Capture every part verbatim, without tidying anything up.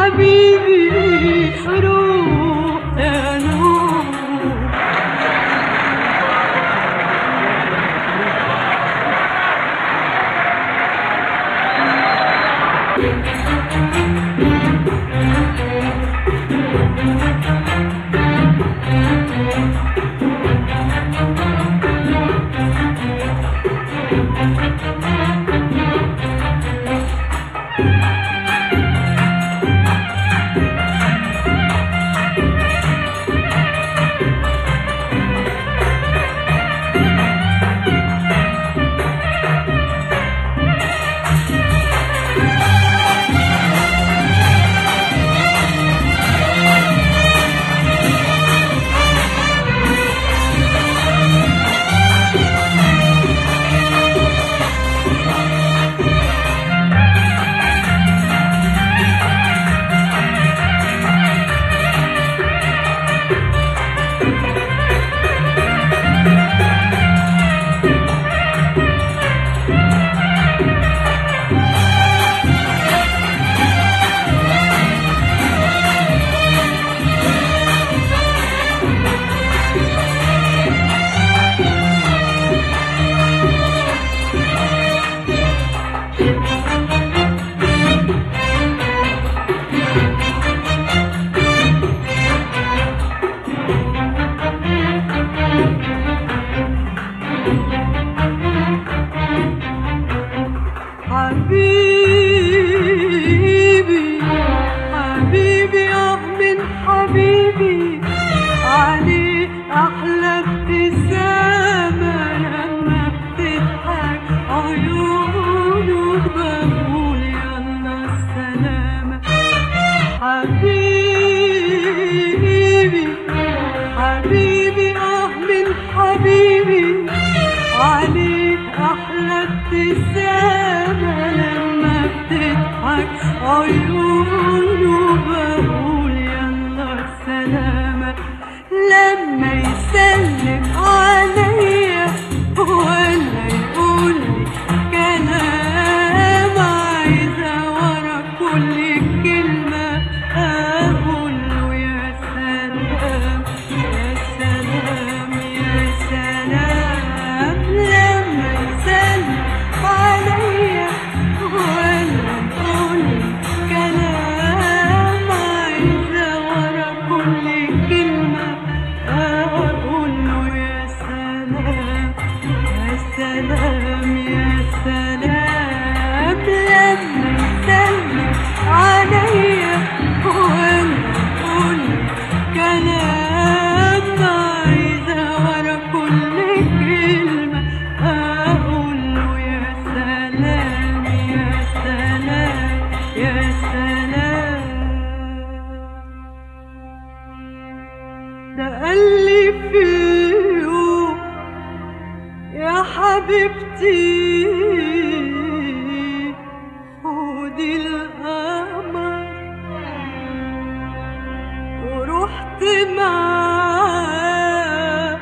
حبيبي روح يا نور. حبيبي حبيبي اه من حبيبي عليه احلى ابتسامة لما بتضحك عيونه بقول يلا السلامة. حبيبي حبيبي اه من حبيبي عليه احلى ابتسامة لما بتضحك عيونه بقول يلا السلامة. لما يسلم عليا ولا يقولي كلام عايزة ورا كل كلمة أقوله يا سلام يا سلام يا سلام. لما يسلم عليا ولا يقولي كلام عايزة ورا كل كلمة أقوله يا سلام يا سلام يا سلام. لما يسلم عليا ولا يقولي كلام عايزة ورا كل كلمة أقوله يا سلام يا سلام يا سلام. ده قالي في يوم يا حبيبتي خدي القمر ورحت معاه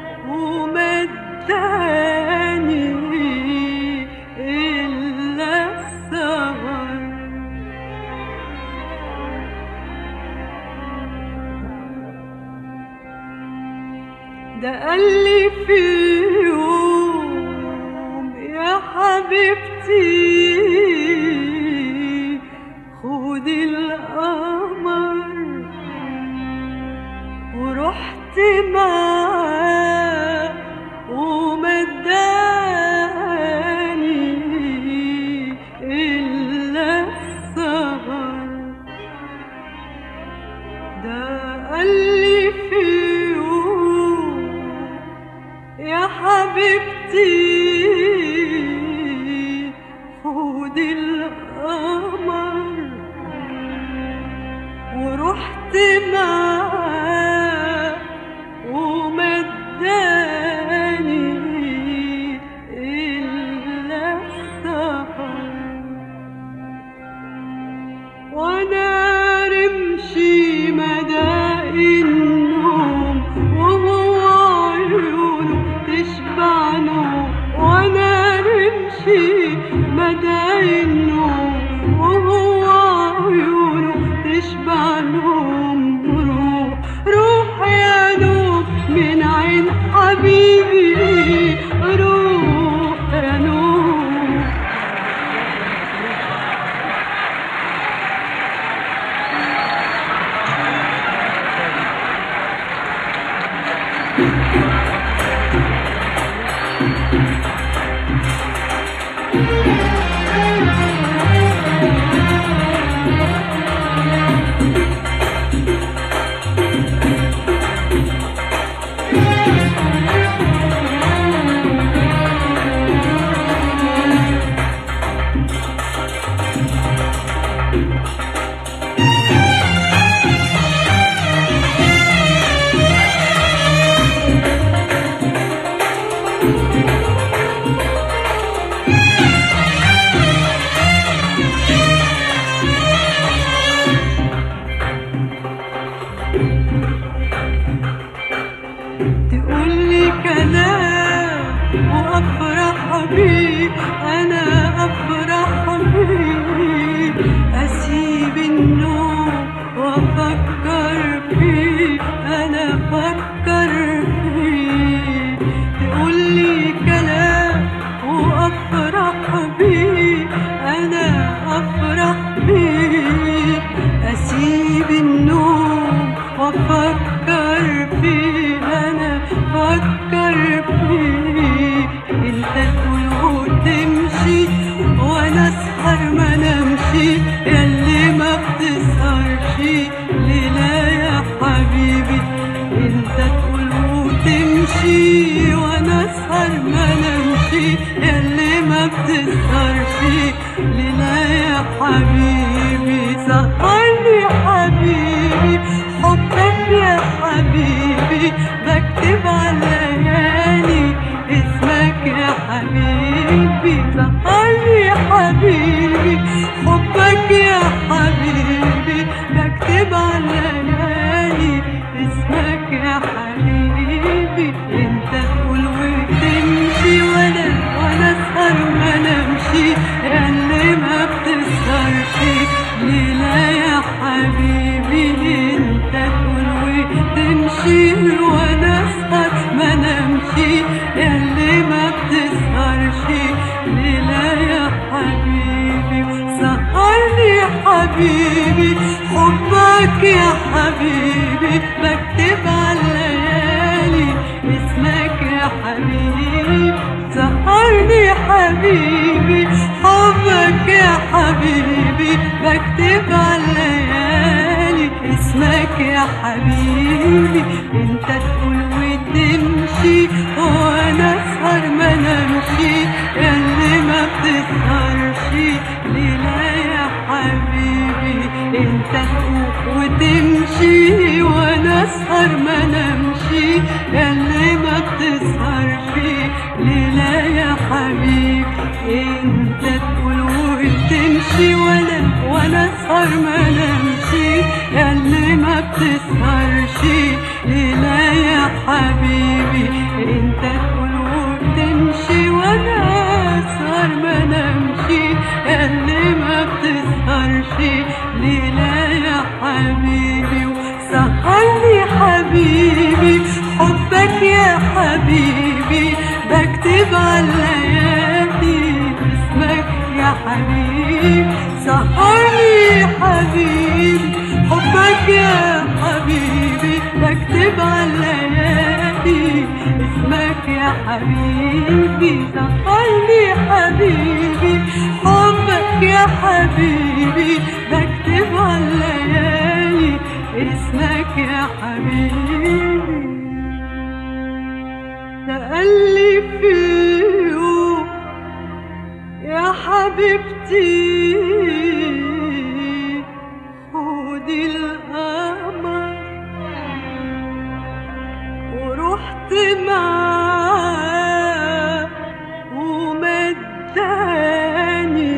ومداني إلا السهر. ده قالي في يوم يا حبيبتي خدي القمر ورحت معاه ومداني إلا السهر. ده قالي في يوم يا حبيبتي خدي القمر ورحت معاه ومداني إلا السهر. وانا رمشي مدى النوم وهو عيونه تشبع نوم. وانا رمشي مدى النوم وهو عيونه تقولي كلام وافرح بيه، انا افرح بيه، اسيب النوم وافكر فيه، انا افكر فيه. تقولي كلام وافرح بيه، انا افرح بيه، اسيب النوم وافكر فيه، انا افكر فيه. انت تقول وتمشي وانا اسهر ما نمشي، ياللي ما بتسهرش ليلة يا حبيبي. انت تقول وتمشي وانا اسهر ما نمشي، ياللي ما بتسهرش ليلة يا حبيبي. سهرني حبيبي حبك يا حبيبي، بكتب على الليالي اسمك يا حبيبي. سهرني حبيبي حبك يا حبيبي، بكتب على الليالي اسمك يا حبيبي. انت تقول وتمشي وانا وانا اسهر ما نمشي، ياللي ما بتسهرش ليلة يا حبيبي. انت تقول وتمشي وانا اسهر ما نمشي، ياللي ما بتسهرش ليلة يا حبيبي. سهرني حبيبي حبك يا حبيبي، بكتب على الليالي اسمك يا حبيبي. سهرني حبيبي حبك يا حبيبي، بكتب على الليالي اسمك يا حبيبي. انت تقول وتمشي وانا اسهر ما نمشي، ياللي ما بتسهرش ليلة يا حبيبي. انت تقول وتمشي وانا اسهر ما نمشي، ياللي ما بتسهرش ليلة يا حبيبي. انت تقول وتمشي وانا وانا اسهر ما نمشي، ياللي ما بتسهرش ليلة يا حبيبي. انت تقول وتمشي وانا اسهر ما نمشي، ياللي ما بتسهرش ليلة يا حبيبي. سهرني حبيبي حبك يا حبيبي، بكتب على الليالي اسمك يا حبيبي. سهرني حبيبي حبك يا حبيبي، بكتب على الليالي اسمك يا حبيبي. سهرني حبيبي حبك يا حبيبي، بكتب على الليالي اسمك يا حبيبي. تقلي فيه يا حبيبتي خدي القمر، ورحت معاه ومداني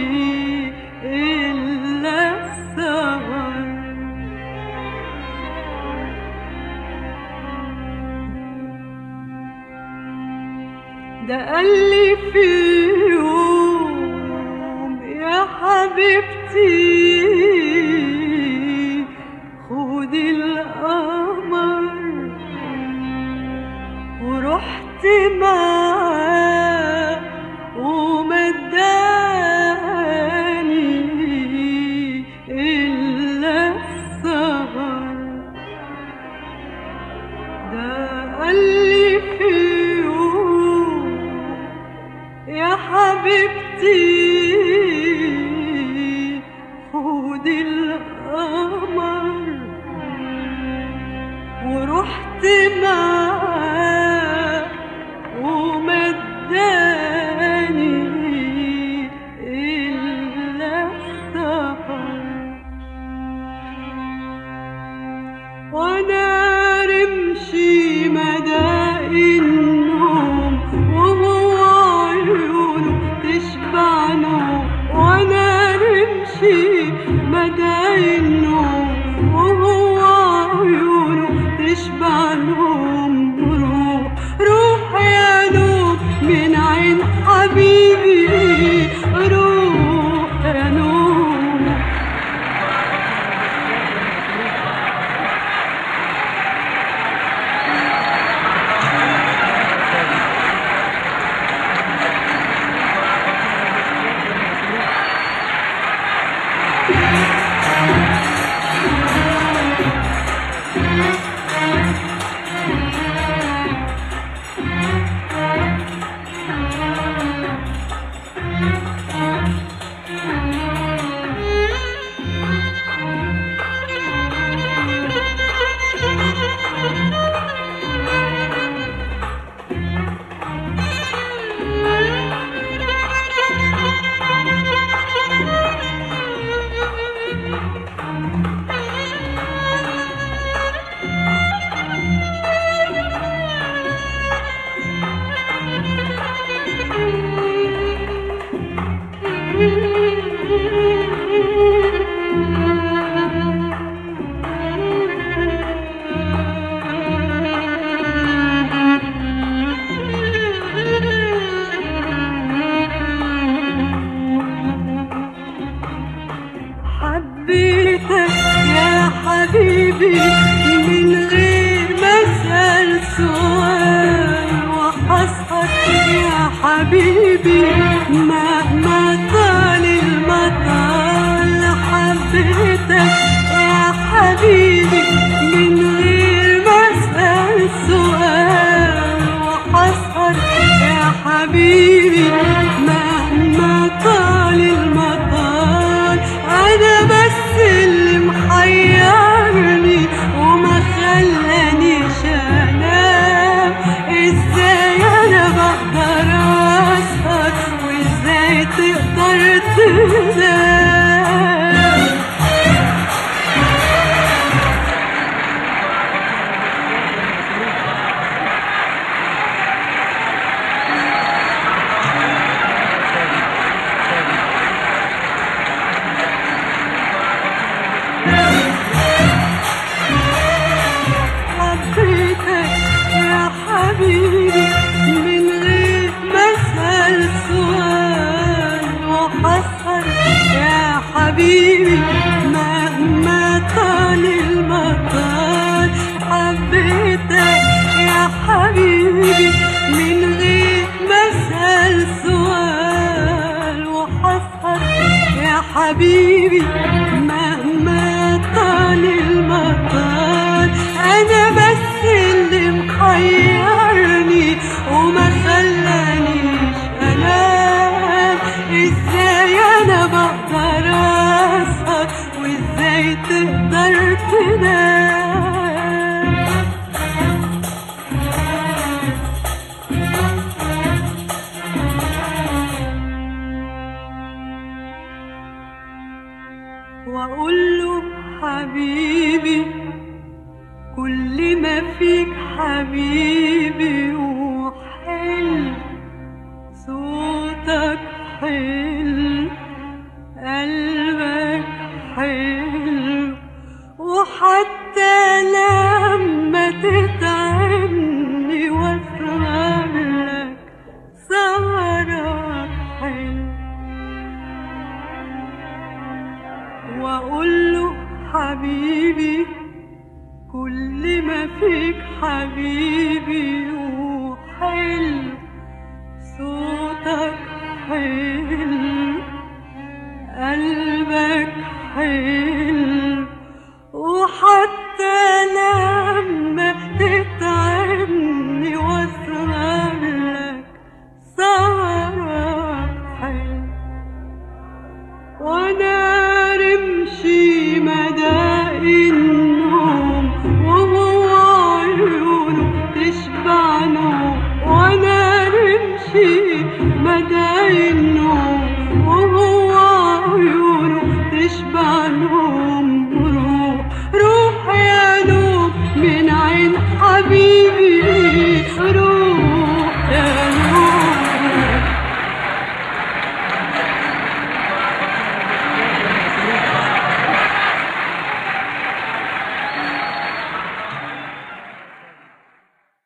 إلا السهر. ده قالي في يوم يا حبيبتي خدي القمر، ورحت معاه ومداني إلا السهر. ده قال خود القمر ورحت معاه ومداني إلا السهر وانا رمشي مدى النوم وهو عيونه تشبع نوم وانا رمشي مدى النوم وهو عيونه تشبع نوم روح روح يا نوم من عين حبيبي روح يا نوم حبيتك يا حبيبي من غير ما اسأل سؤال وحسهر يا حبيبي مهما طال المطال حبيتك يا حبيبي من غير ما اسأل سؤال وحسهر يا حبيبي مهما طال المطال أنا بس اللي محيرني وما خلانيش أنام إزاي أنا بقدر أسهر وإزاي تقدر تنام حبيتك يا حبيبي من غير ما اسأل سؤال وحسهر يا حبيبي مهما طال المطال حبيتك يا حبيبي من غير ما اسأل سؤال وحسهر يا حبيبي مهما طال المطال أنا بس اللي محيرني وما خلانيش أنام إزاي أنا بقدر أسهر وإزاي تقدر تنام وأقول له حبيبي كل ما فيك حبيبي وحلو صوتك حلو قلبك حلو وحتى لما تتعبني واسهر لك سهرك حلو وأقول له حبيبي كل ما فيك حبيبي وحلو صوتك حلو قلبك حلو وحتى لما تتعبني واسهر لك سهرك حلو وانا رمي بدعي النور